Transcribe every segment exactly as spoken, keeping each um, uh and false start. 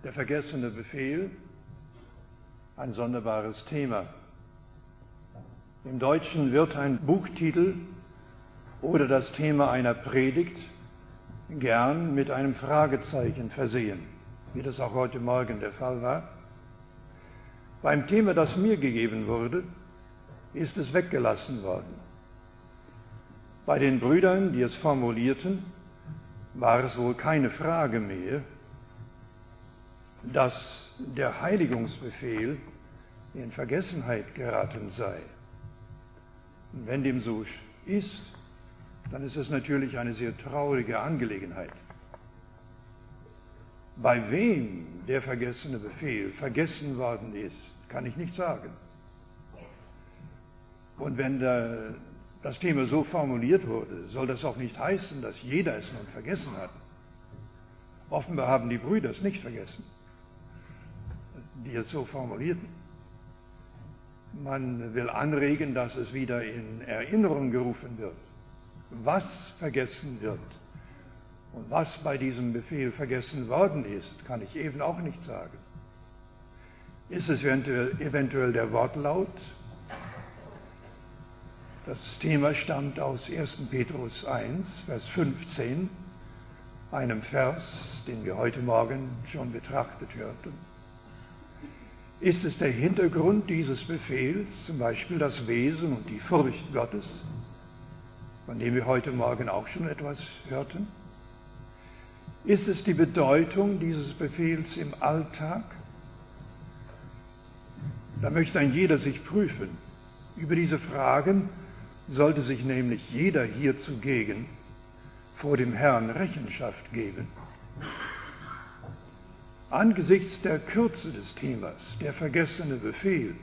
Der vergessene Befehl, ein sonderbares Thema. Im Deutschen wird ein Buchtitel oder das Thema einer Predigt gern mit einem Fragezeichen versehen, wie das auch heute Morgen der Fall war. Beim Thema, das mir gegeben wurde, ist es weggelassen worden. Bei den Brüdern, die es formulierten, war es wohl keine Frage mehr, dass der Heiligungsbefehl in Vergessenheit geraten sei. Und wenn dem so ist, dann ist es natürlich eine sehr traurige Angelegenheit. Bei wem der vergessene Befehl vergessen worden ist, kann ich nicht sagen. Und wenn da das Thema so formuliert wurde, soll das auch nicht heißen, dass jeder es nun vergessen hat. Offenbar haben die Brüder es nicht vergessen, die es so formulierten. Man will anregen, dass es wieder in Erinnerung gerufen wird, was vergessen wird. Und was bei diesem Befehl vergessen worden ist, kann ich eben auch nicht sagen. Ist es eventuell, eventuell der Wortlaut? Das Thema stammt aus ersten Petrus eins, Vers fünfzehn, einem Vers, den wir heute Morgen schon betrachtet hörten. Ist es der Hintergrund dieses Befehls, zum Beispiel das Wesen und die Furcht Gottes, von dem wir heute Morgen auch schon etwas hörten? Ist es die Bedeutung dieses Befehls im Alltag? Da möchte ein jeder sich prüfen. Über diese Fragen sollte sich nämlich jeder hier zugegen vor dem Herrn Rechenschaft geben. Angesichts der Kürze des Themas, der vergessene Befehl,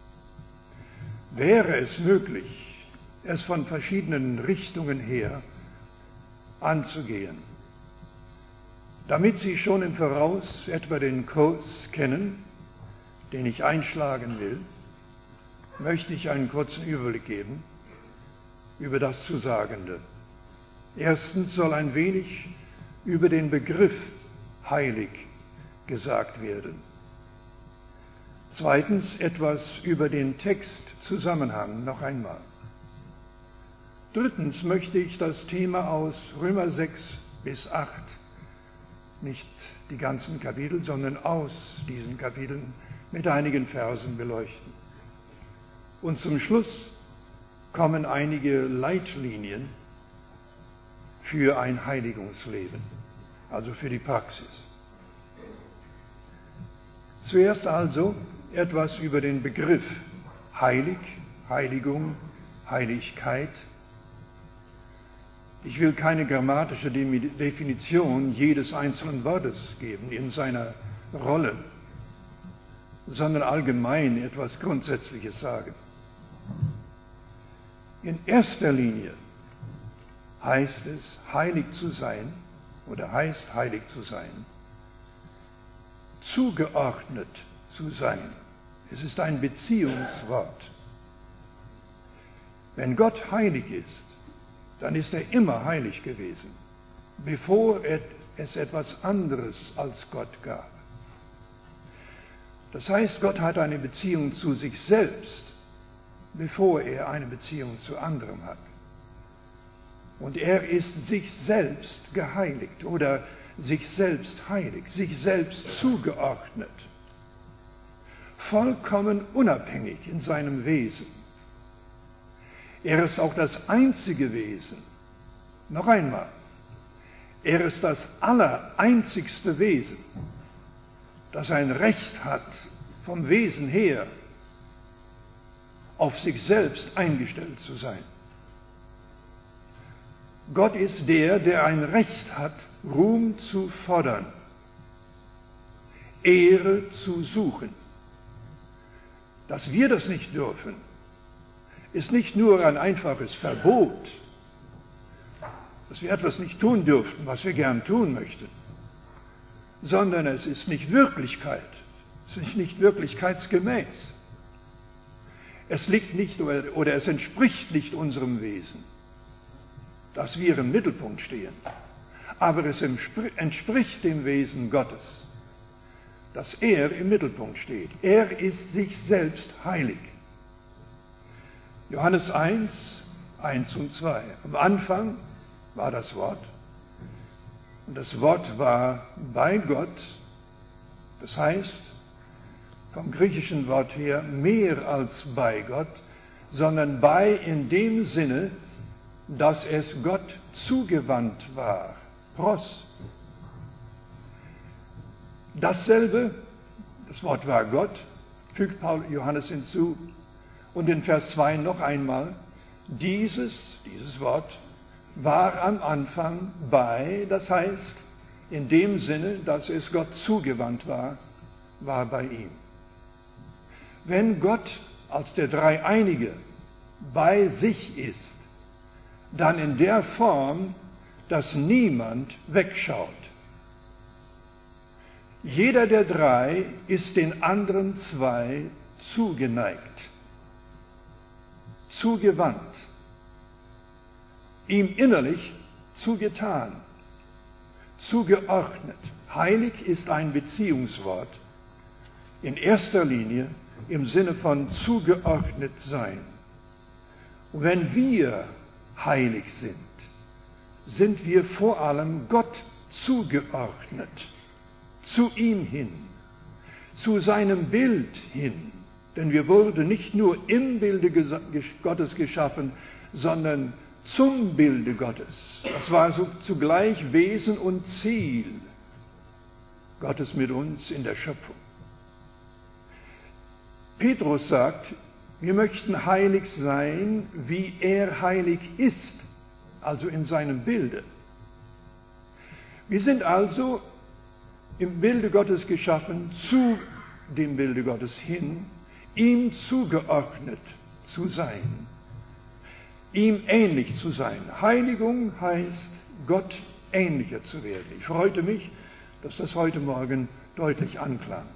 wäre es möglich, es von verschiedenen Richtungen her anzugehen. Damit Sie schon im Voraus etwa den Kurs kennen, den ich einschlagen will, möchte ich einen kurzen Überblick geben über das Zusagende. Erstens soll ein wenig über den Begriff heilig gesagt werden. Zweitens etwas über den Textzusammenhang noch einmal. Drittens möchte ich das Thema aus Römer sechs bis acht, nicht die ganzen Kapitel, sondern aus diesen Kapiteln mit einigen Versen beleuchten. Und zum Schluss kommen einige Leitlinien für ein Heiligungsleben, also für die Praxis. Zuerst also etwas über den Begriff heilig, Heiligung, Heiligkeit. Ich will keine grammatische Definition jedes einzelnen Wortes geben in seiner Rolle, sondern allgemein etwas Grundsätzliches sagen. In erster Linie heißt es, heilig zu sein, oder heißt heilig zu sein, zugeordnet zu sein. Es ist ein Beziehungswort. Wenn Gott heilig ist, dann ist er immer heilig gewesen, bevor es etwas anderes als Gott gab. Das heißt, Gott hat eine Beziehung zu sich selbst, bevor er eine Beziehung zu anderem hat. Und er ist sich selbst geheiligt oder sich selbst heilig, sich selbst zugeordnet, vollkommen unabhängig in seinem Wesen. Er ist auch das einzige Wesen. Noch einmal, er ist das allereinzigste Wesen, das ein Recht hat, vom Wesen her auf sich selbst eingestellt zu sein. Gott ist der, der ein Recht hat, Ruhm zu fordern, Ehre zu suchen. Dass wir das nicht dürfen, ist nicht nur ein einfaches Verbot, dass wir etwas nicht tun dürften, was wir gern tun möchten, sondern es ist nicht Wirklichkeit, es ist nicht wirklichkeitsgemäß. Es liegt nicht oder, oder es entspricht nicht unserem Wesen, dass wir im Mittelpunkt stehen. Aber es entspricht dem Wesen Gottes, dass er im Mittelpunkt steht. Er ist sich selbst heilig. Johannes eins, eins und zwei. Am Anfang war das Wort. Und das Wort war bei Gott. Das heißt, vom griechischen Wort her mehr als bei Gott, sondern bei in dem Sinne, dass es Gott zugewandt war. Pros. Dasselbe, das Wort war Gott, fügt Paul Johannes hinzu. Und in Vers zwei noch einmal, dieses, dieses Wort war am Anfang bei, das heißt, in dem Sinne, dass es Gott zugewandt war, war bei ihm. Wenn Gott als der Dreieinige bei sich ist, dann in der Form, dass niemand wegschaut. Jeder der drei ist den anderen zwei zugeneigt, zugewandt, ihm innerlich zugetan, zugeordnet. Heilig ist ein Beziehungswort, in erster Linie im Sinne von zugeordnet sein. Und wenn wir heilig sind, sind wir vor allem Gott zugeordnet, zu ihm hin, zu seinem Bild hin. Denn wir wurden nicht nur im Bilde Gottes geschaffen, sondern zum Bilde Gottes. Das war so zugleich Wesen und Ziel Gottes mit uns in der Schöpfung. Petrus sagt, wir möchten heilig sein, wie er heilig ist, also in seinem Bilde. Wir sind also im Bilde Gottes geschaffen, zu dem Bilde Gottes hin, ihm zugeordnet zu sein, ihm ähnlich zu sein. Heiligung heißt, Gott ähnlicher zu werden. Ich freute mich, dass das heute Morgen deutlich anklang.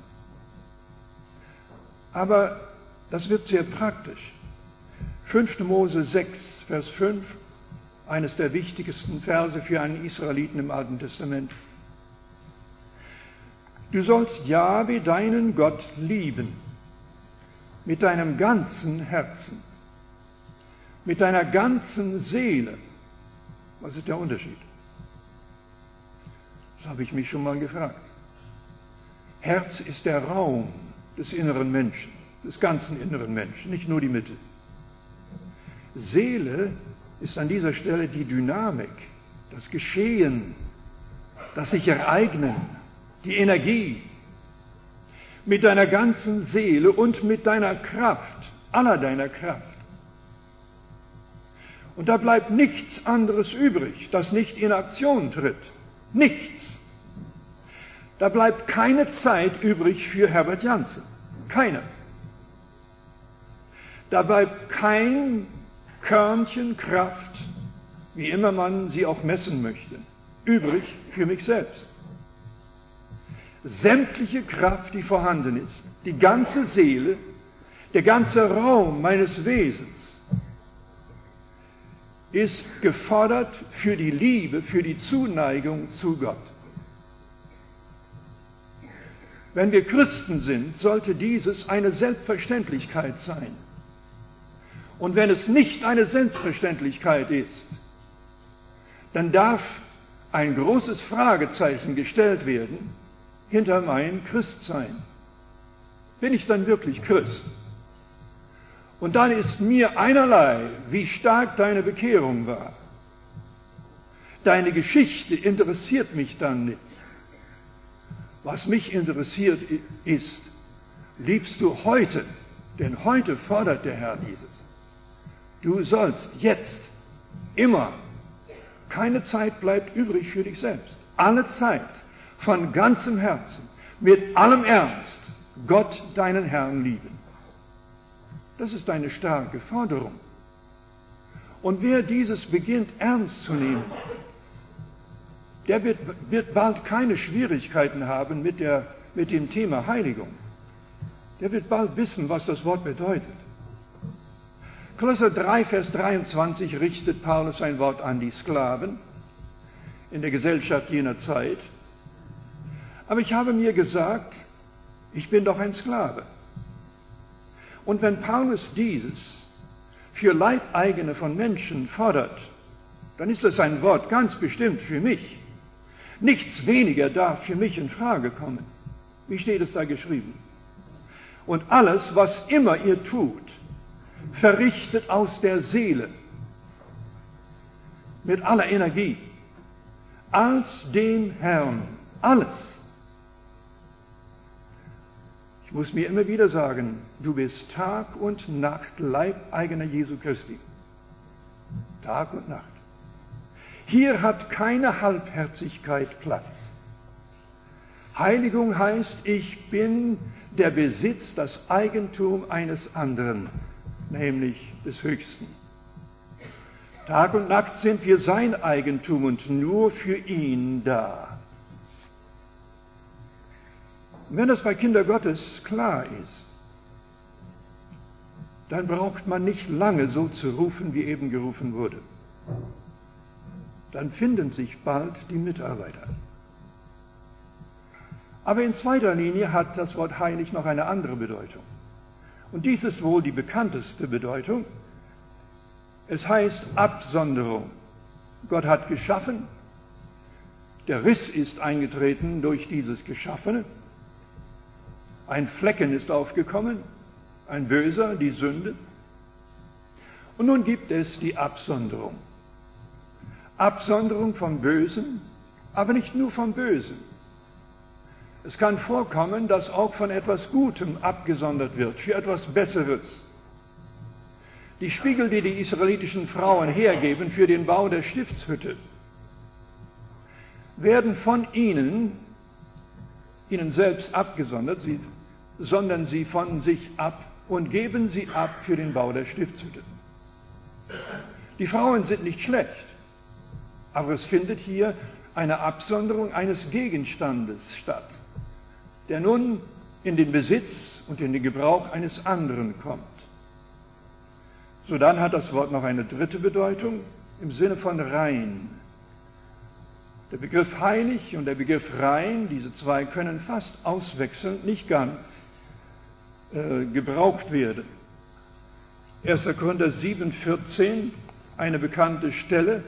Aber das wird sehr praktisch. fünfter Mose sechs, Vers fünf, eines der wichtigsten Verse für einen Israeliten im Alten Testament. Du sollst Jahwe, deinen Gott, lieben, mit deinem ganzen Herzen, mit deiner ganzen Seele. Was ist der Unterschied? Das habe ich mich schon mal gefragt. Herz ist der Raum des inneren Menschen, des ganzen inneren Menschen, nicht nur die Mitte. Seele ist an dieser Stelle die Dynamik, das Geschehen, das sich ereignen, die Energie. Mit deiner ganzen Seele und mit deiner Kraft, aller deiner Kraft. Und da bleibt nichts anderes übrig, das nicht in Aktion tritt. Nichts. Da bleibt keine Zeit übrig für Herbert Janssen. Keine. Da bleibt kein Körnchen Kraft, wie immer man sie auch messen möchte, übrig für mich selbst. Sämtliche Kraft, die vorhanden ist, die ganze Seele, der ganze Raum meines Wesens, ist gefordert für die Liebe, für die Zuneigung zu Gott. Wenn wir Christen sind, sollte dieses eine Selbstverständlichkeit sein. Und wenn es nicht eine Selbstverständlichkeit ist, dann darf ein großes Fragezeichen gestellt werden hinter mein Christsein. Bin ich dann wirklich Christ? Und dann ist mir einerlei, wie stark deine Bekehrung war. Deine Geschichte interessiert mich dann nicht. Was mich interessiert ist, liebst du heute, denn heute fordert der Herr dieses. Du sollst jetzt, immer, keine Zeit bleibt übrig für dich selbst. Alle Zeit, von ganzem Herzen, mit allem Ernst, Gott, deinen Herrn, lieben. Das ist eine starke Forderung. Und wer dieses beginnt ernst zu nehmen, der wird, wird bald keine Schwierigkeiten haben mit, der, mit dem Thema Heiligung. Der wird bald wissen, was das Wort bedeutet. Kolosser drei, Vers dreiundzwanzig richtet Paulus ein Wort an die Sklaven in der Gesellschaft jener Zeit. Aber ich habe mir gesagt, Ich bin doch ein Sklave. Und wenn Paulus dieses für Leibeigene von Menschen fordert, dann ist das ein Wort ganz bestimmt für mich. Nichts weniger darf für mich in Frage kommen. Wie steht es da geschrieben? Und alles, was immer ihr tut, verrichtet aus der Seele, mit aller Energie, als dem Herrn. Alles. Ich muss mir immer wieder sagen, du bist Tag und Nacht Leibeigener Jesu Christi. Tag und Nacht. Hier hat keine Halbherzigkeit Platz. Heiligung heißt, ich bin der Besitz, das Eigentum eines anderen, nämlich des Höchsten. Tag und Nacht sind wir sein Eigentum und nur für ihn da. Und wenn das bei Kindern Gottes klar ist, dann braucht man nicht lange so zu rufen, wie eben gerufen wurde. Dann finden sich bald die Mitarbeiter. Aber in zweiter Linie hat das Wort heilig noch eine andere Bedeutung. Und dies ist wohl die bekannteste Bedeutung. Es heißt Absonderung. Gott hat geschaffen. Der Riss ist eingetreten durch dieses Geschaffene. Ein Flecken ist aufgekommen, ein Böser, die Sünde. Und nun gibt es die Absonderung. Absonderung vom Bösen, aber nicht nur vom Bösen. Es kann vorkommen, dass auch von etwas Gutem abgesondert wird, für etwas Besseres. Die Spiegel, die die israelitischen Frauen hergeben für den Bau der Stiftshütte, werden von ihnen, ihnen selbst abgesondert, sie sondern sie von sich ab und geben sie ab für den Bau der Stiftshütte. Die Frauen sind nicht schlecht, aber es findet hier eine Absonderung eines Gegenstandes statt, der nun in den Besitz und in den Gebrauch eines anderen kommt. So dann hat das Wort noch eine dritte Bedeutung im Sinne von rein. Der Begriff heilig und der Begriff rein, diese zwei können fast auswechselnd, nicht ganz äh, gebraucht werden. erster Korinther sieben, vierzehn, eine bekannte Stelle.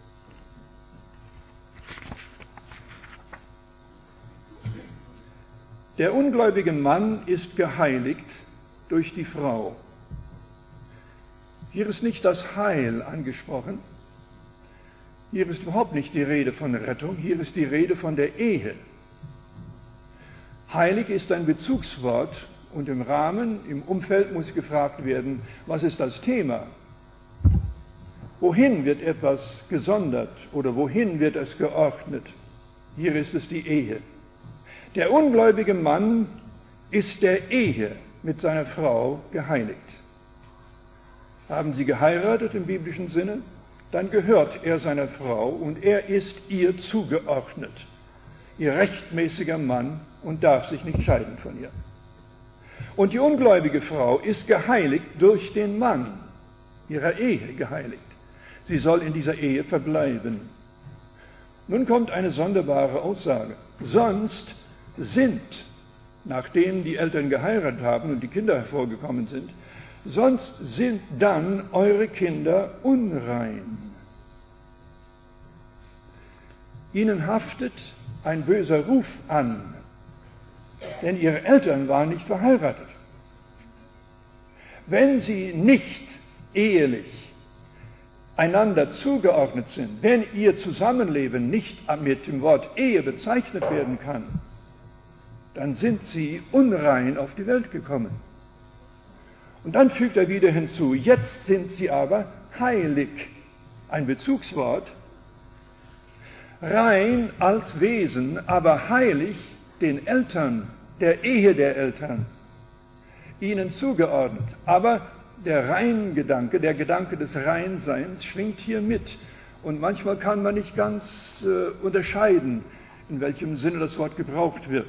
Der ungläubige Mann ist geheiligt durch die Frau. Hier ist nicht das Heil angesprochen. Hier ist überhaupt nicht die Rede von Rettung. Hier ist die Rede von der Ehe. Heilig ist ein Bezugswort und im Rahmen, im Umfeld muss gefragt werden, was ist das Thema? Wohin wird etwas gesondert oder wohin wird es geordnet? Hier ist es die Ehe. Der ungläubige Mann ist der Ehe mit seiner Frau geheiligt. Haben sie geheiratet im biblischen Sinne, dann gehört er seiner Frau und er ist ihr zugeordnet, ihr rechtmäßiger Mann und darf sich nicht scheiden von ihr. Und die ungläubige Frau ist geheiligt durch den Mann, ihrer Ehe geheiligt. Sie soll in dieser Ehe verbleiben. Nun kommt eine sonderbare Aussage. Sonst sind, nachdem die Eltern geheiratet haben und die Kinder hervorgekommen sind, sonst sind dann eure Kinder unrein. Ihnen haftet ein böser Ruf an, denn ihre Eltern waren nicht verheiratet. Wenn sie nicht ehelich einander zugeordnet sind, wenn ihr Zusammenleben nicht mit dem Wort Ehe bezeichnet werden kann, dann sind sie unrein auf die Welt gekommen. Und dann fügt er wieder hinzu, jetzt sind sie aber heilig, ein Bezugswort, rein als Wesen, aber heilig den Eltern, der Ehe der Eltern, ihnen zugeordnet. Aber der Reingedanke, der Gedanke des Reinseins schwingt hier mit. Und manchmal kann man nicht ganz äh, unterscheiden, in welchem Sinne das Wort gebraucht wird.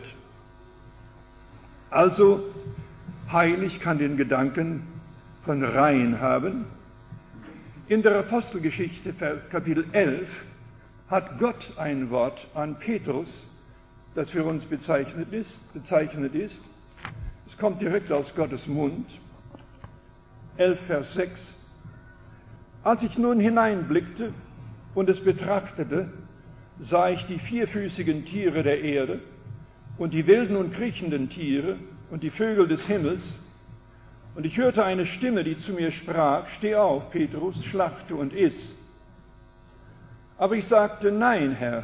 Also, heilig kann den Gedanken von rein haben. In der Apostelgeschichte, Kapitel elf, hat Gott ein Wort an Petrus, das für uns bezeichnet ist, bezeichnet ist. Es kommt direkt aus Gottes Mund. elf, Vers sechs. Als ich nun hineinblickte und es betrachtete, sah ich die vierfüßigen Tiere der Erde und die wilden und kriechenden Tiere und die Vögel des Himmels. Und ich hörte eine Stimme, die zu mir sprach: Steh auf, Petrus, schlachte und iss. Aber ich sagte: Nein, Herr,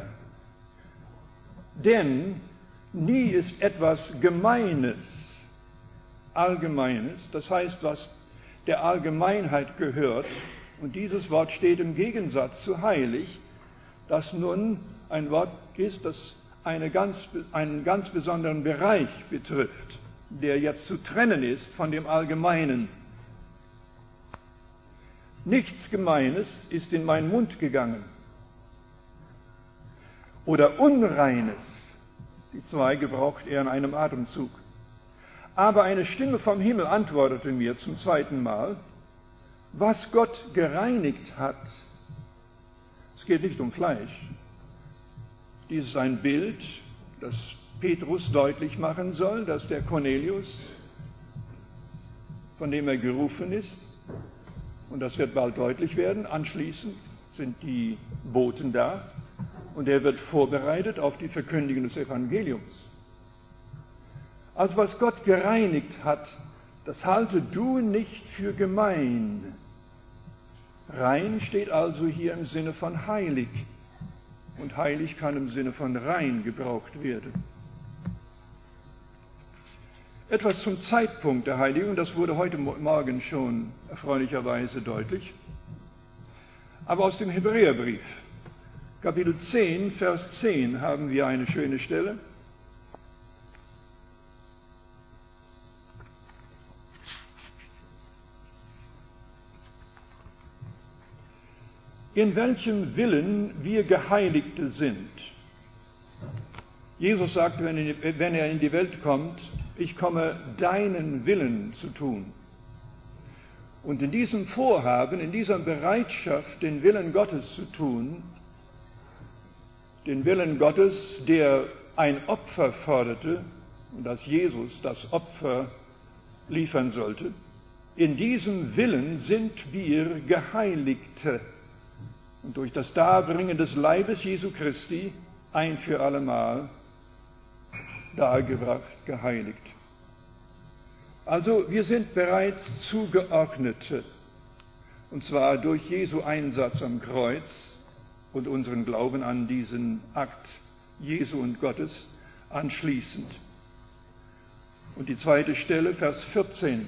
denn nie ist etwas Gemeines, Allgemeines, das heißt, was der Allgemeinheit gehört, und dieses Wort steht im Gegensatz zu heilig, das nun ein Wort ist, das eine ganz, einen ganz besonderen Bereich betrifft, der jetzt zu trennen ist von dem Allgemeinen. Nichts Gemeines ist in meinen Mund gegangen. Oder Unreines, die zwei gebraucht er in einem Atemzug. Aber eine Stimme vom Himmel antwortete mir zum zweiten Mal: Was Gott gereinigt hat. Es geht nicht um Fleisch. Dies ist ein Bild, das Petrus deutlich machen soll, dass der Cornelius, von dem er gerufen ist, und das wird bald deutlich werden, anschließend sind die Boten da und er wird vorbereitet auf die Verkündigung des Evangeliums. Also was Gott gereinigt hat, das halte du nicht für gemein. Rein steht also hier im Sinne von heilig. Und heilig kann im Sinne von rein gebraucht werden. Etwas zum Zeitpunkt der Heiligung, das wurde heute Morgen schon erfreulicherweise deutlich. Aber aus dem Hebräerbrief, Kapitel zehn, Vers zehn, haben wir eine schöne Stelle. In welchem Willen wir Geheiligte sind. Jesus sagt, wenn er in die Welt kommt: Ich komme, deinen Willen zu tun. Und in diesem Vorhaben, in dieser Bereitschaft, den Willen Gottes zu tun, den Willen Gottes, der ein Opfer forderte, und dass Jesus das Opfer liefern sollte, in diesem Willen sind wir Geheiligte. Und durch das Darbringen des Leibes Jesu Christi ein für allemal dargebracht, geheiligt. Also wir sind bereits Zugeordnete, und zwar durch Jesu Einsatz am Kreuz und unseren Glauben an diesen Akt Jesu und Gottes anschließend. Und die zweite Stelle, Vers vierzehn.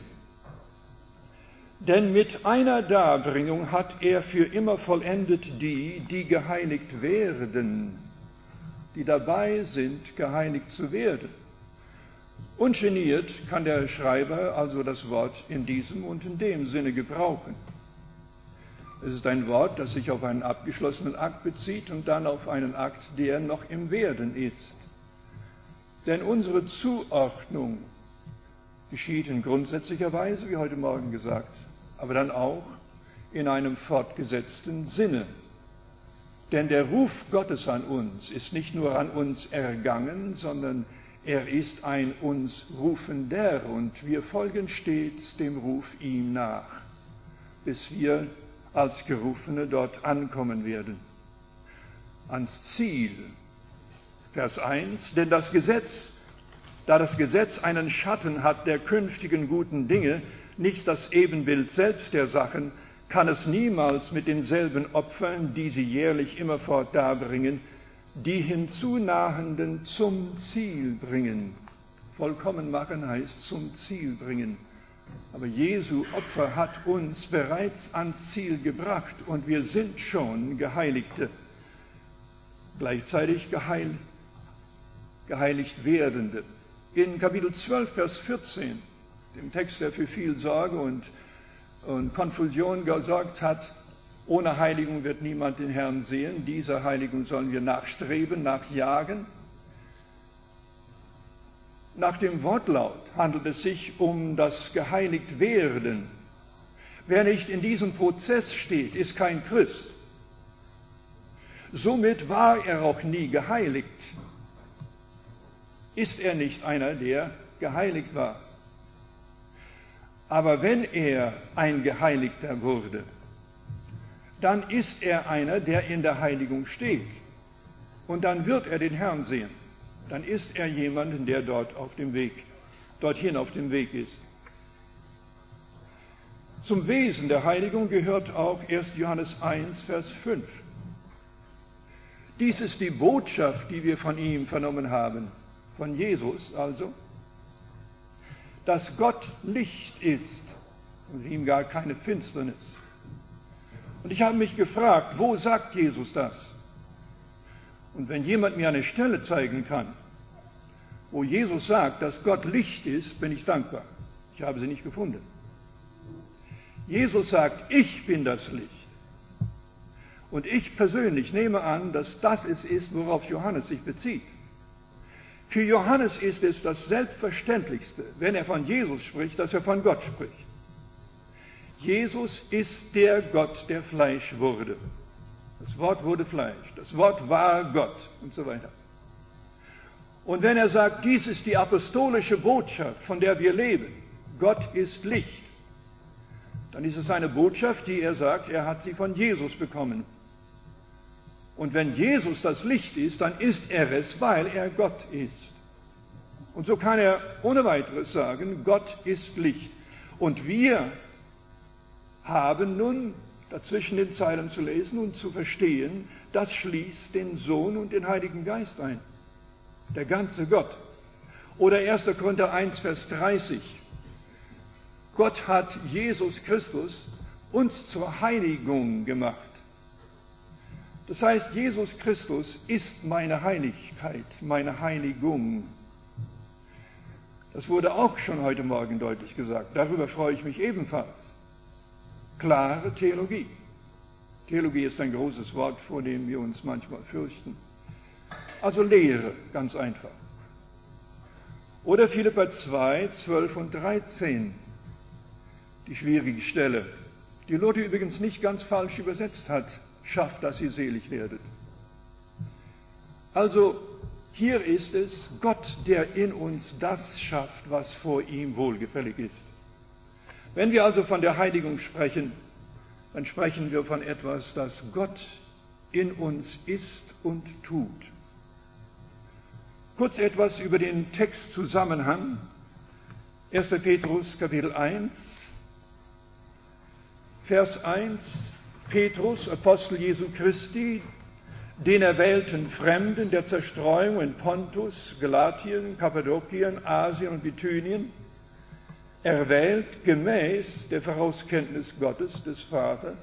Denn mit einer Darbringung hat er für immer vollendet die, die geheiligt werden, die dabei sind, geheiligt zu werden. Ungeniert kann der Schreiber also das Wort in diesem und in dem Sinne gebrauchen. Es ist ein Wort, das sich auf einen abgeschlossenen Akt bezieht und dann auf einen Akt, der noch im Werden ist. Denn unsere Zuordnung geschieht in grundsätzlicher Weise, wie heute Morgen gesagt, aber dann auch in einem fortgesetzten Sinne. Denn der Ruf Gottes an uns ist nicht nur an uns ergangen, sondern er ist ein uns Rufender, und wir folgen stets dem Ruf ihm nach, bis wir als Gerufene dort ankommen werden. Ans Ziel. Vers eins, denn das Gesetz, da das Gesetz einen Schatten hat der künftigen guten Dinge, nicht das Ebenbild selbst der Sachen, kann es niemals mit denselben Opfern, die sie jährlich immerfort darbringen, die Hinzunahenden zum Ziel bringen. Vollkommen machen heißt zum Ziel bringen. Aber Jesu Opfer hat uns bereits ans Ziel gebracht und wir sind schon Geheiligte. Gleichzeitig geheil, geheiligt Werdende. In Kapitel zwölf, Vers vierzehn, dem Text, der für viel Sorge und, und Konfusion gesorgt hat: Ohne Heiligung wird niemand den Herrn sehen. Dieser Heiligung sollen wir nachstreben, nachjagen. Nach dem Wortlaut handelt es sich um das Geheiligtwerden. Wer nicht in diesem Prozess steht, ist kein Christ. Somit war er auch nie geheiligt. Ist er nicht einer, der geheiligt war? Aber wenn er ein Geheiligter wurde, dann ist er einer, der in der Heiligung steht. Und dann wird er den Herrn sehen. Dann ist er jemand, der dort auf dem Weg, dorthin auf dem Weg ist. Zum Wesen der Heiligung gehört auch erster Johannes eins, Vers fünf. Dies ist die Botschaft, die wir von ihm vernommen haben, von Jesus also, dass Gott Licht ist und in ihm gar keine Finsternis. Und ich habe mich gefragt, wo sagt Jesus das? Und wenn jemand mir eine Stelle zeigen kann, wo Jesus sagt, dass Gott Licht ist, bin ich dankbar. Ich habe sie nicht gefunden. Jesus sagt, ich bin das Licht. Und ich persönlich nehme an, dass das es ist, worauf Johannes sich bezieht. Für Johannes ist es das Selbstverständlichste, wenn er von Jesus spricht, dass er von Gott spricht. Jesus ist der Gott, der Fleisch wurde. Das Wort wurde Fleisch, das Wort war Gott und so weiter. Und wenn er sagt, dies ist die apostolische Botschaft, von der wir leben, Gott ist Licht, dann ist es eine Botschaft, die er sagt, er hat sie von Jesus bekommen. Und wenn Jesus das Licht ist, dann ist er es, weil er Gott ist. Und so kann er ohne weiteres sagen, Gott ist Licht. Und wir haben nun dazwischen den Zeilen zu lesen und zu verstehen, das schließt den Sohn und den Heiligen Geist ein. Der ganze Gott. Oder erster Korinther eins, Vers dreißig. Gott hat Jesus Christus uns zur Heiligung gemacht. Das heißt, Jesus Christus ist meine Heiligkeit, meine Heiligung. Das wurde auch schon heute Morgen deutlich gesagt. Darüber freue ich mich ebenfalls. Klare Theologie. Theologie ist ein großes Wort, vor dem wir uns manchmal fürchten. Also Lehre, ganz einfach. Oder Philipper zwei, zwölf und dreizehn. Die schwierige Stelle, die Lotte übrigens nicht ganz falsch übersetzt hat, schafft, dass ihr selig werdet. Also, hier ist es Gott, der in uns das schafft, was vor ihm wohlgefällig ist. Wenn wir also von der Heiligung sprechen, dann sprechen wir von etwas, das Gott in uns ist und tut. Kurz etwas über den Textzusammenhang. erster Petrus, Kapitel eins, Vers eins. Petrus, Apostel Jesu Christi, den erwählten Fremden der Zerstreuung in Pontus, Galatien, Kappadokien, Asien und Bithynien, erwählt gemäß der Vorauskenntnis Gottes, des Vaters,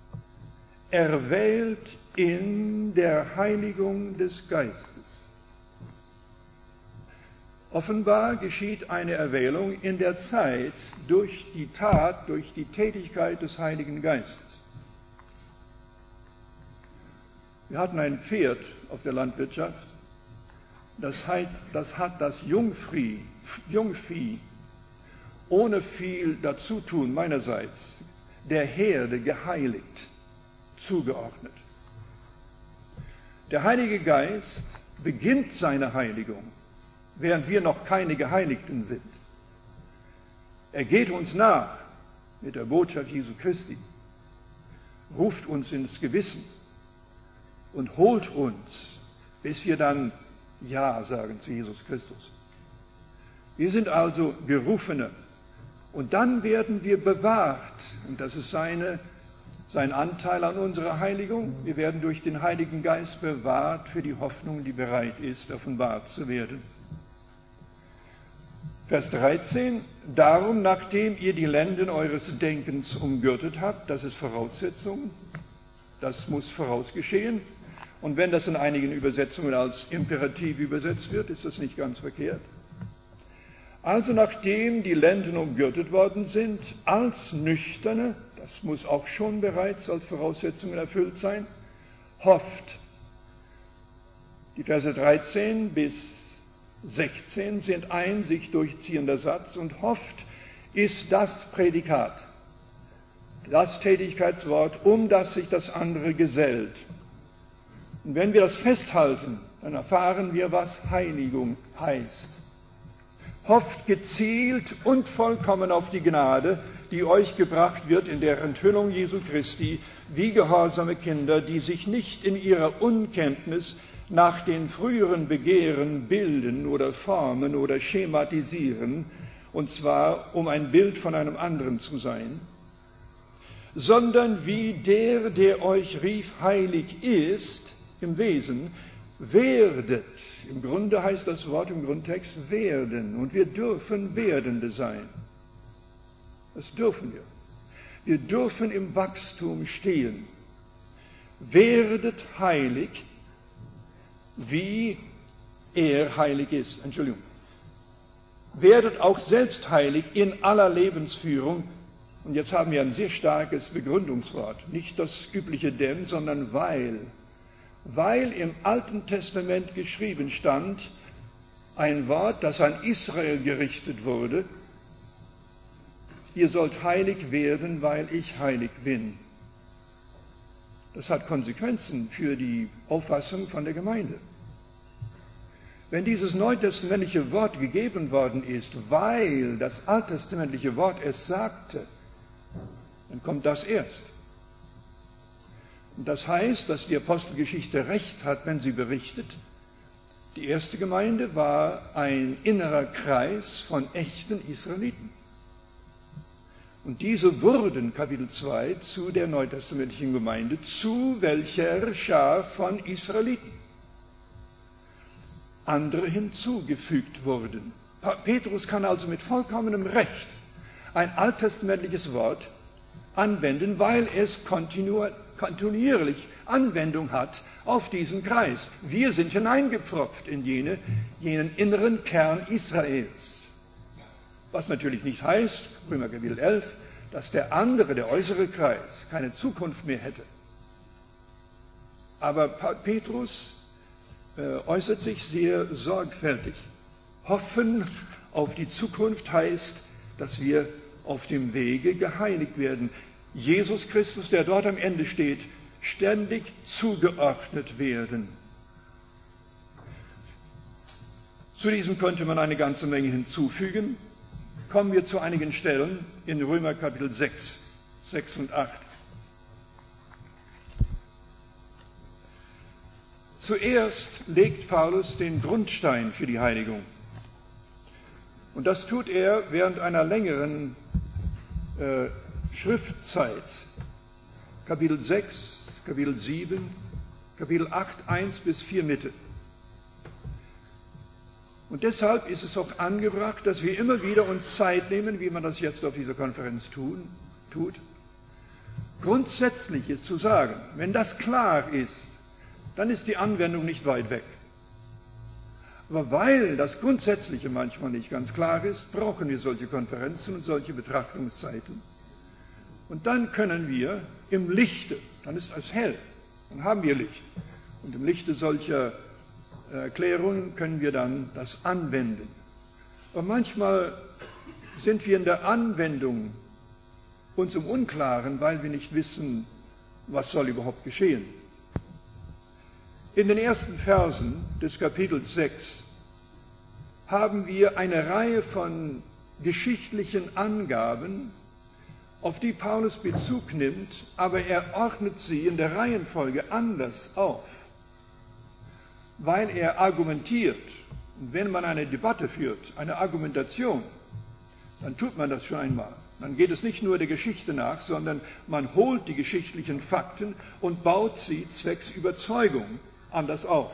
erwählt in der Heiligung des Geistes. Offenbar geschieht eine Erwählung in der Zeit durch die Tat, durch die Tätigkeit des Heiligen Geistes. Wir hatten ein Pferd auf der Landwirtschaft, das hat das, hat das Jungvieh, Jungvieh ohne viel Dazutun meinerseits der Herde geheiligt, zugeordnet. Der Heilige Geist beginnt seine Heiligung, während wir noch keine Geheiligten sind. Er geht uns nach mit der Botschaft Jesu Christi, ruft uns ins Gewissen und holt uns, bis wir dann Ja sagen zu Jesus Christus. Wir sind also Gerufene und dann werden wir bewahrt, und das ist seine, sein Anteil an unserer Heiligung. Wir werden durch den Heiligen Geist bewahrt für die Hoffnung, die bereit ist, offenbart zu werden. Vers dreizehn, darum, nachdem ihr die Lenden eures Denkens umgürtet habt, das ist Voraussetzung, das muss vorausgeschehen. Und wenn das in einigen Übersetzungen als Imperativ übersetzt wird, ist das nicht ganz verkehrt. Also nachdem die Lenden umgürtet worden sind, als Nüchterne, das muss auch schon bereits als Voraussetzung erfüllt sein, hofft. Die Verse dreizehn bis sechzehn sind ein sich durchziehender Satz und hofft ist das Prädikat, das Tätigkeitswort, um das sich das andere gesellt. Und wenn wir das festhalten, dann erfahren wir, was Heiligung heißt. Hofft gezielt und vollkommen auf die Gnade, die euch gebracht wird in der Enthüllung Jesu Christi, wie gehorsame Kinder, die sich nicht in ihrer Unkenntnis nach den früheren Begehren bilden oder formen oder schematisieren, und zwar um ein Bild von einem anderen zu sein, sondern wie der, der euch rief, heilig ist im Wesen, werdet. Im Grunde heißt das Wort im Grundtext werden, und wir dürfen Werdende sein. Das dürfen wir. Wir dürfen im Wachstum stehen. Werdet heilig, wie er heilig ist. Entschuldigung. Werdet auch selbst heilig in aller Lebensführung. Und jetzt haben wir ein sehr starkes Begründungswort. Nicht das übliche denn, sondern weil. Weil im Alten Testament geschrieben stand, ein Wort, das an Israel gerichtet wurde: Ihr sollt heilig werden, weil ich heilig bin. Das hat Konsequenzen für die Auffassung von der Gemeinde. Wenn dieses neutestamentliche Wort gegeben worden ist, weil das alttestamentliche Wort es sagte, dann kommt das erst. Und das heißt, dass die Apostelgeschichte recht hat, wenn sie berichtet, die erste Gemeinde war ein innerer Kreis von echten Israeliten. Und diese wurden, Kapitel zwei, zu der neutestamentlichen Gemeinde, zu welcher Schar von Israeliten andere hinzugefügt wurden. Petrus kann also mit vollkommenem Recht ein alttestamentliches Wort anwenden, weil es kontinu- kontinuierlich Anwendung hat auf diesen Kreis. Wir sind hineingepfropft in jene, jenen inneren Kern Israels. Was natürlich nicht heißt, Römer Kapitel elf, dass der andere, der äußere Kreis, keine Zukunft mehr hätte. Aber Petrus äh, äußert sich sehr sorgfältig. Hoffen auf die Zukunft heißt, dass wir auf dem Wege geheiligt werden. Jesus Christus, der dort am Ende steht, ständig zugeordnet werden. Zu diesem könnte man eine ganze Menge hinzufügen. Kommen wir zu einigen Stellen in Römer Kapitel sechs, sechs und acht. Zuerst legt Paulus den Grundstein für die Heiligung. Und das tut er während einer längeren äh, Schriftzeit. Kapitel sechs, Kapitel sieben, Kapitel acht, eins bis vier Mitte. Und deshalb ist es auch angebracht, dass wir immer wieder uns Zeit nehmen, wie man das jetzt auf dieser Konferenz tun, tut, Grundsätzliches zu sagen. Wenn das klar ist, dann ist die Anwendung nicht weit weg. Aber weil das Grundsätzliche manchmal nicht ganz klar ist, brauchen wir solche Konferenzen und solche Betrachtungszeiten. Und dann können wir im Lichte, dann ist es hell, dann haben wir Licht. Und im Lichte solcher Erklärungen können wir dann das anwenden. Aber manchmal sind wir in der Anwendung uns im Unklaren, weil wir nicht wissen, was soll überhaupt geschehen. In den ersten Versen des Kapitels sechs haben wir eine Reihe von geschichtlichen Angaben, auf die Paulus Bezug nimmt, aber er ordnet sie in der Reihenfolge anders auf, weil er argumentiert. Und wenn man eine Debatte führt, eine Argumentation, dann tut man das schon einmal. Dann geht es nicht nur der Geschichte nach, sondern man holt die geschichtlichen Fakten und baut sie zwecks Überzeugung anders auf.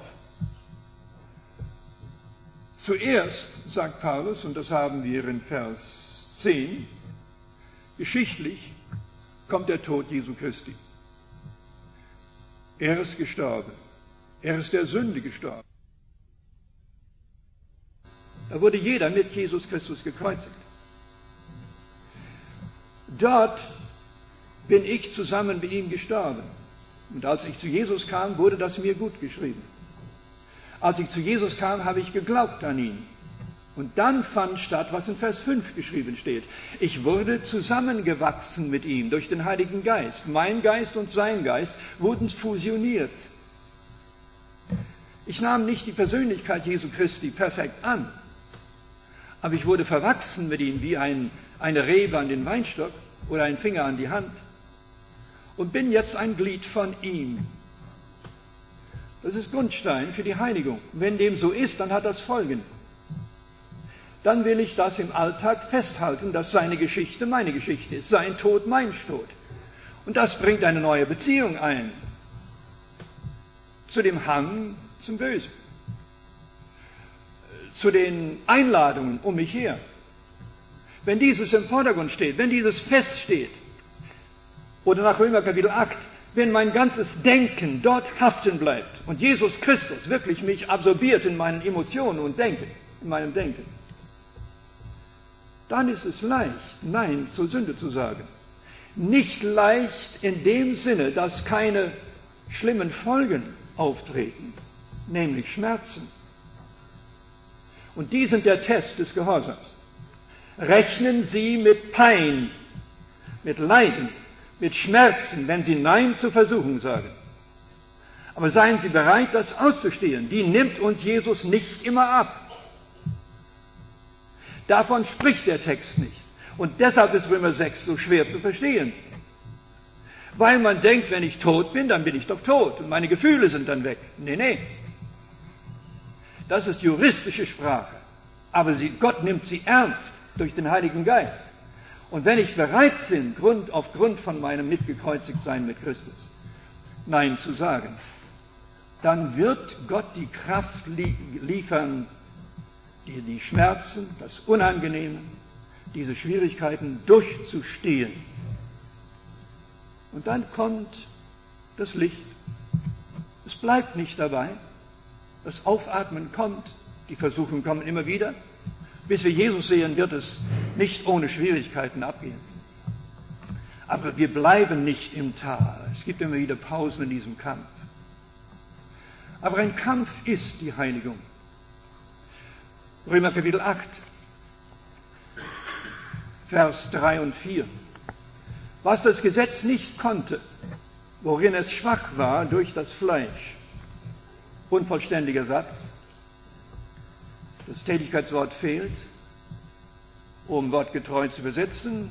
Zuerst, sagt Paulus, und das haben wir in Vers zehn, geschichtlich kommt der Tod Jesu Christi. Er ist gestorben. Er ist der Sünde gestorben. Da wurde jeder mit Jesus Christus gekreuzigt. Dort bin ich zusammen mit ihm gestorben. Und als ich zu Jesus kam, wurde das mir gut geschrieben. Als ich zu Jesus kam, habe ich geglaubt an ihn. Und dann fand statt, was in Vers fünf geschrieben steht. Ich wurde zusammengewachsen mit ihm durch den Heiligen Geist. Mein Geist und sein Geist wurden fusioniert. Ich nahm nicht die Persönlichkeit Jesu Christi perfekt an, aber ich wurde verwachsen mit ihm wie ein, eine Rebe an den Weinstock oder ein Finger an die Hand und bin jetzt ein Glied von ihm. Das ist Grundstein für die Heiligung. Wenn dem so ist, dann hat das Folgen. Dann will ich das im Alltag festhalten, dass seine Geschichte meine Geschichte ist, sein Tod mein Tod. Und das bringt eine neue Beziehung ein zu dem Hang zum Bösen, zu den Einladungen um mich her. Wenn dieses im Vordergrund steht, wenn dieses feststeht, oder nach Römer Kapitel acht, wenn mein ganzes Denken dort haften bleibt und Jesus Christus wirklich mich absorbiert in meinen Emotionen und Denken, in meinem Denken, dann ist es leicht, Nein zur Sünde zu sagen. Nicht leicht in dem Sinne, dass keine schlimmen Folgen auftreten, nämlich Schmerzen. Und die sind der Test des Gehorsams. Rechnen Sie mit Pein, mit Leiden, mit Schmerzen, wenn Sie Nein zur Versuchung sagen. Aber seien Sie bereit, das auszustehen. Die nimmt uns Jesus nicht immer ab. Davon spricht der Text nicht. Und deshalb ist Römer sechs so schwer zu verstehen. Weil man denkt, wenn ich tot bin, dann bin ich doch tot und meine Gefühle sind dann weg. Nee, nee. Das ist juristische Sprache. Aber sie, Gott nimmt sie ernst durch den Heiligen Geist. Und wenn ich bereit bin, Grund, aufgrund von meinem Mitgekreuzigtsein mit Christus, Nein zu sagen, dann wird Gott die Kraft lie- liefern, die, die Schmerzen, das Unangenehme, diese Schwierigkeiten durchzustehen. Und dann kommt das Licht. Es bleibt nicht dabei. Das Aufatmen kommt. Die Versuchungen kommen immer wieder. Bis wir Jesus sehen, wird es nicht ohne Schwierigkeiten abgehen. Aber wir bleiben nicht im Tal. Es gibt immer wieder Pausen in diesem Kampf. Aber ein Kampf ist die Heiligung. Römer Kapitel acht, Vers drei und vier. Was das Gesetz nicht konnte, worin es schwach war durch das Fleisch. Unvollständiger Satz. Das Tätigkeitswort fehlt. Um wortgetreu zu übersetzen,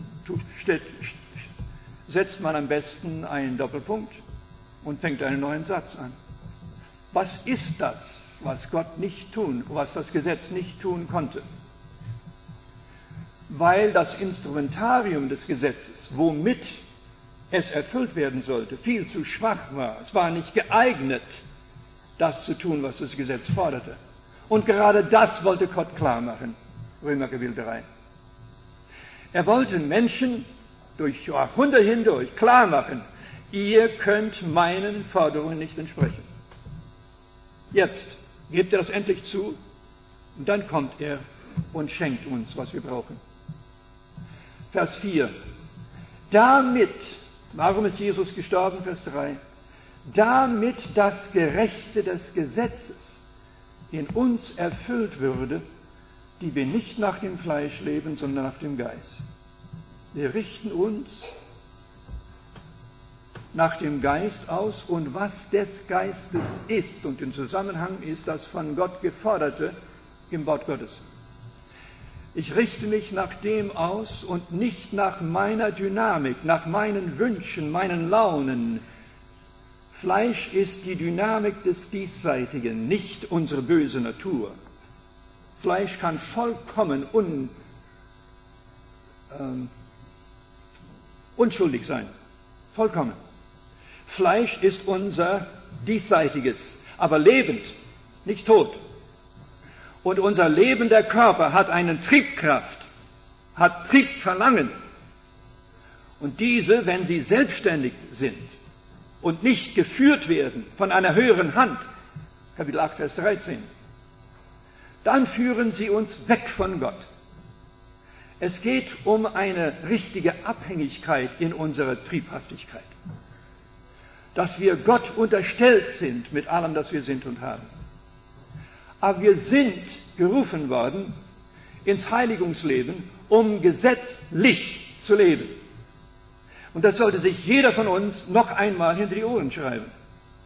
setzt man am besten einen Doppelpunkt und fängt einen neuen Satz an. Was ist das, was Gott nicht tun, was das Gesetz nicht tun konnte? Weil das Instrumentarium des Gesetzes, womit es erfüllt werden sollte, viel zu schwach war. Es war nicht geeignet, das zu tun, was das Gesetz forderte. Und gerade das wollte Gott klar machen. Römer Kapitel drei. Er wollte Menschen durch Jahrhunderte hindurch klar machen, ihr könnt meinen Forderungen nicht entsprechen. Jetzt gibt er das endlich zu und dann kommt er und schenkt uns, was wir brauchen. Vers vier. Damit, warum ist Jesus gestorben? Vers drei. Damit das Gerechte des Gesetzes in uns erfüllt würde, die wir nicht nach dem Fleisch leben, sondern nach dem Geist. Wir richten uns nach dem Geist aus und was des Geistes ist und im Zusammenhang ist das von Gott Geforderte im Wort Gottes. Ich richte mich nach dem aus und nicht nach meiner Dynamik, nach meinen Wünschen, meinen Launen. Fleisch ist die Dynamik des Diesseitigen, nicht unsere böse Natur. Fleisch kann vollkommen un, ähm, unschuldig sein. Vollkommen. Fleisch ist unser Diesseitiges, aber lebend, nicht tot. Und unser lebender Körper hat eine Triebkraft, hat Triebverlangen. Und diese, wenn sie selbstständig sind und nicht geführt werden von einer höheren Hand, Kapitel acht, Vers dreizehn, dann führen sie uns weg von Gott. Es geht um eine richtige Abhängigkeit in unserer Triebhaftigkeit. Dass wir Gott unterstellt sind mit allem, das wir sind und haben. Aber wir sind gerufen worden ins Heiligungsleben, um gesetzlich zu leben. Und das sollte sich jeder von uns noch einmal hinter die Ohren schreiben.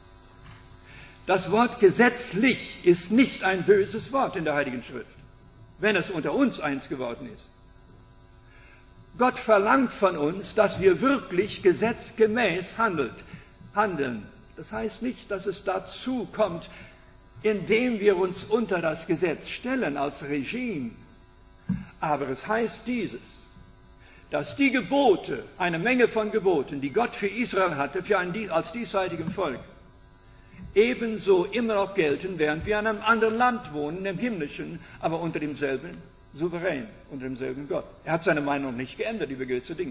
Das Wort gesetzlich ist nicht ein böses Wort in der Heiligen Schrift. wenn es unter uns eins geworden ist. Gott verlangt von uns, dass wir wirklich gesetzgemäß handelt, handeln. Das heißt nicht, dass es dazu kommt, indem wir uns unter das Gesetz stellen als Regime. Aber es heißt dieses, dass die Gebote, eine Menge von Geboten, die Gott für Israel hatte, für ein als diesseitigen Volk, ebenso immer noch gelten, während wir in einem anderen Land wohnen, im himmlischen, aber unter demselben Souverän, unter demselben Gott. Er hat seine Meinung nicht geändert über gewisse Dinge.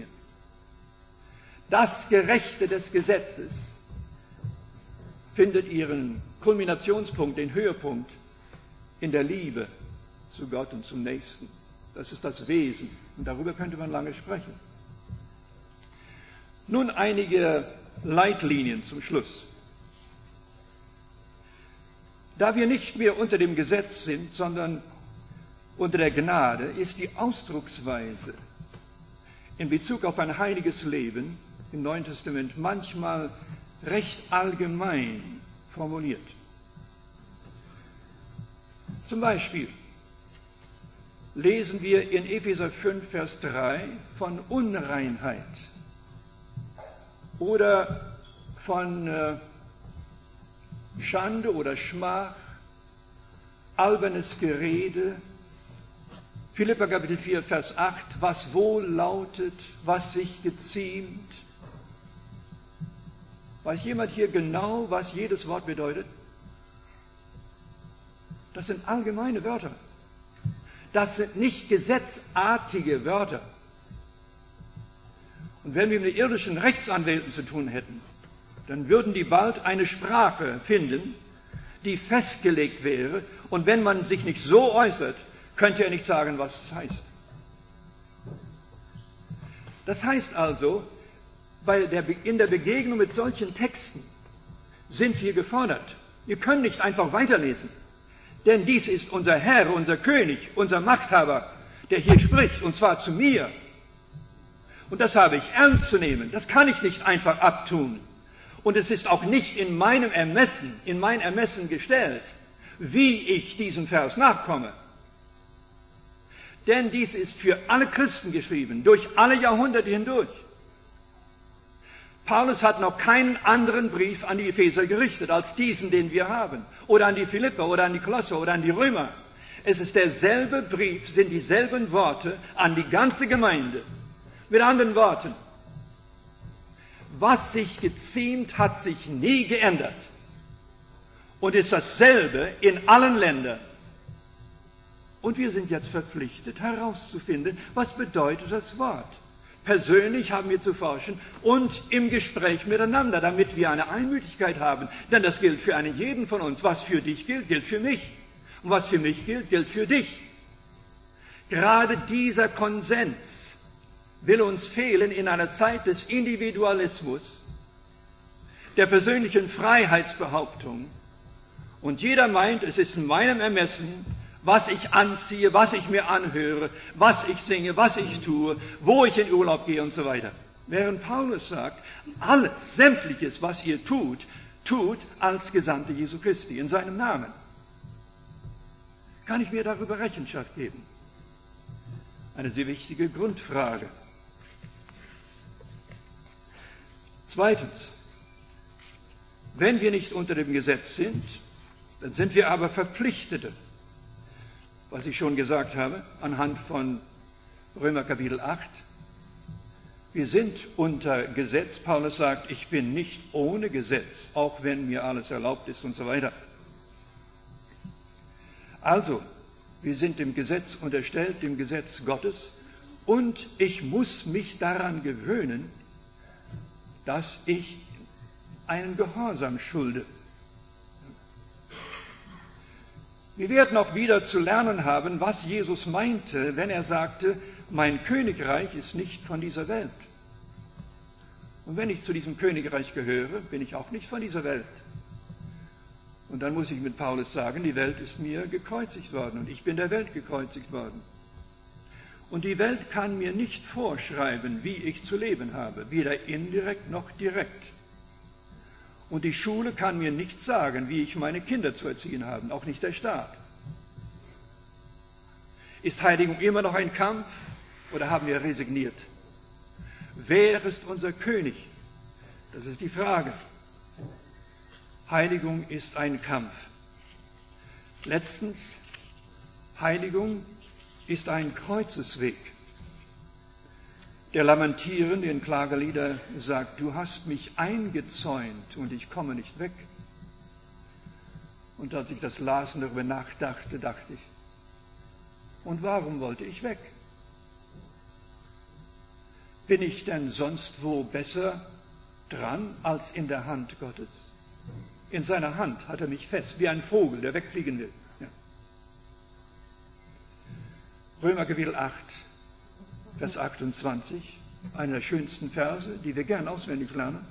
Das Gerechte des Gesetzes findet ihren Kulminationspunkt, den Höhepunkt in der Liebe zu Gott und zum Nächsten. Das ist das Wesen. Und darüber könnte man lange sprechen. Nun einige Leitlinien zum Schluss. Da wir nicht mehr unter dem Gesetz sind, sondern unter der Gnade, ist die Ausdrucksweise in Bezug auf ein heiliges Leben im Neuen Testament manchmal recht allgemein formuliert. Zum Beispiel lesen wir in Epheser fünf, Vers drei von Unreinheit oder von äh, Schande oder Schmach, albernes Gerede. Philipper Kapitel vier, Vers acht, was wohl lautet, was sich geziemt. Weiß jemand hier genau, was jedes Wort bedeutet? Das sind allgemeine Wörter. Das sind nicht gesetzartige Wörter. Und wenn wir mit irdischen Rechtsanwälten zu tun hätten, dann würden die bald eine Sprache finden, die festgelegt wäre. Und wenn man sich nicht so äußert, könnte er nicht sagen, was es heißt. Das heißt also, bei der, in der Begegnung mit solchen Texten sind wir gefordert. Wir können nicht einfach weiterlesen. Denn dies ist unser Herr, unser König, unser Machthaber, der hier spricht, und zwar zu mir. Und das habe ich ernst zu nehmen. Das kann ich nicht einfach abtun. Und es ist auch nicht in meinem Ermessen, in mein Ermessen gestellt, wie ich diesem Vers nachkomme. Denn dies ist für alle Christen geschrieben, durch alle Jahrhunderte hindurch. Paulus hat noch keinen anderen Brief an die Epheser gerichtet, als diesen, den wir haben. Oder an die Philipper, oder an die Kolosser, oder an die Römer. Es ist derselbe Brief, sind dieselben Worte an die ganze Gemeinde. Mit anderen Worten, was sich geziemt, hat sich nie geändert. Und ist dasselbe in allen Ländern. Und wir sind jetzt verpflichtet, herauszufinden, was bedeutet das Wort. Persönlich haben wir zu forschen und im Gespräch miteinander, damit wir eine Einmütigkeit haben. Denn das gilt für einen jeden von uns. Was für dich gilt, gilt für mich. Und was für mich gilt, gilt für dich. Gerade dieser Konsens will uns fehlen in einer Zeit des Individualismus, der persönlichen Freiheitsbehauptung. Und jeder meint, es ist in meinem Ermessen, was ich anziehe, was ich mir anhöre, was ich singe, was ich tue, wo ich in Urlaub gehe und so weiter. Während Paulus sagt, alles, sämtliches, was ihr tut, tut als Gesandte Jesu Christi in seinem Namen. Kann ich mir darüber Rechenschaft geben? Eine sehr wichtige Grundfrage. Zweitens, wenn wir nicht unter dem Gesetz sind, dann sind wir aber Verpflichtete. Was ich schon gesagt habe, anhand von Römer Kapitel acht. Wir sind unter Gesetz. Paulus sagt, ich bin nicht ohne Gesetz, auch wenn mir alles erlaubt ist und so weiter. Also, wir sind dem Gesetz unterstellt, dem Gesetz Gottes, und ich muss mich daran gewöhnen, dass ich einen Gehorsam schulde. Wir werden auch wieder zu lernen haben, was Jesus meinte, wenn er sagte, mein Königreich ist nicht von dieser Welt. Und wenn ich zu diesem Königreich gehöre, bin ich auch nicht von dieser Welt. Und dann muss ich mit Paulus sagen, die Welt ist mir gekreuzigt worden und ich bin der Welt gekreuzigt worden. Und die Welt kann mir nicht vorschreiben, wie ich zu leben habe, weder indirekt noch direkt. Und die Schule kann mir nicht sagen, wie ich meine Kinder zu erziehen habe, auch nicht der Staat. Ist Heiligung immer noch ein Kampf oder haben wir resigniert? Wer ist unser König? Das ist die Frage. Heiligung ist ein Kampf. Letztens, Heiligung ist ein Kreuzesweg. Der Lamentierende in Klagelieder sagt, du hast mich eingezäunt und ich komme nicht weg. Und als ich das las und darüber nachdachte, dachte ich, und warum wollte ich weg? Bin ich denn sonst wo besser dran als in der Hand Gottes? In seiner Hand hat er mich fest, wie ein Vogel, der wegfliegen will. Ja. Römer Kapitel acht, Vers achtundzwanzig, einer der schönsten Verse, die wir gern auswendig lernen.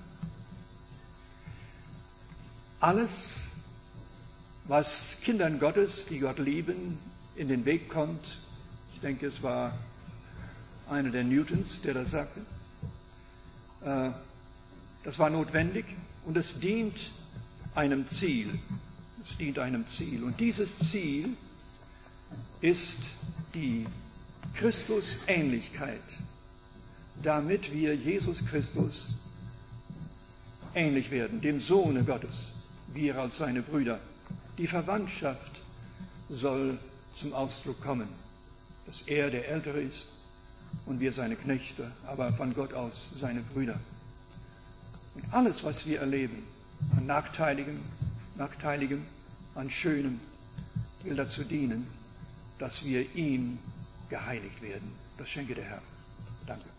Alles, was Kindern Gottes, die Gott lieben, in den Weg kommt, ich denke, es war einer der Newtons, der das sagte, äh, das war notwendig und es dient einem Ziel. Es dient einem Ziel. Und dieses Ziel ist die Christusähnlichkeit, damit wir Jesus Christus ähnlich werden, dem Sohne Gottes, wir als seine Brüder. Die Verwandtschaft soll zum Ausdruck kommen, dass er der Ältere ist und wir seine Knechte, aber von Gott aus seine Brüder. Und alles, was wir erleben, an Nachteiligem, Nachteiligem, an Schönem, will dazu dienen, dass wir ihm geheiligt werden. Das schenke der Herr. Danke.